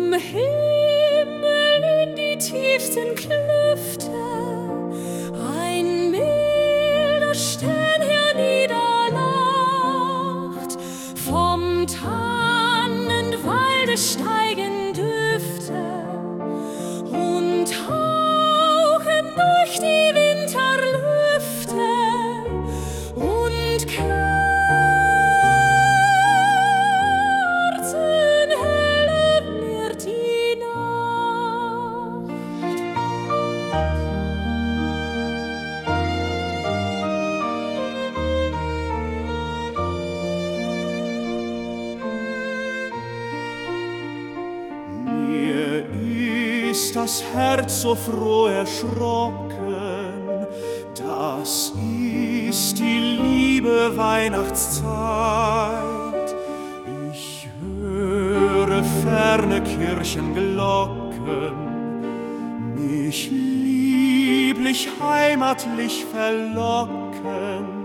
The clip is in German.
Himmel in die tiefsten Klüfte ein milder Stern herniederlacht. Vom Tannenwalde steigen Düfte und hauchen durch die Winterlüfte und kerzenhell wird die Nacht. Mir ist das Herz so froh erschrocken, das ist die liebe Weihnachtszeit. Ich höre ferne Kirchenglocken mich lieblich heimatlich verlocken.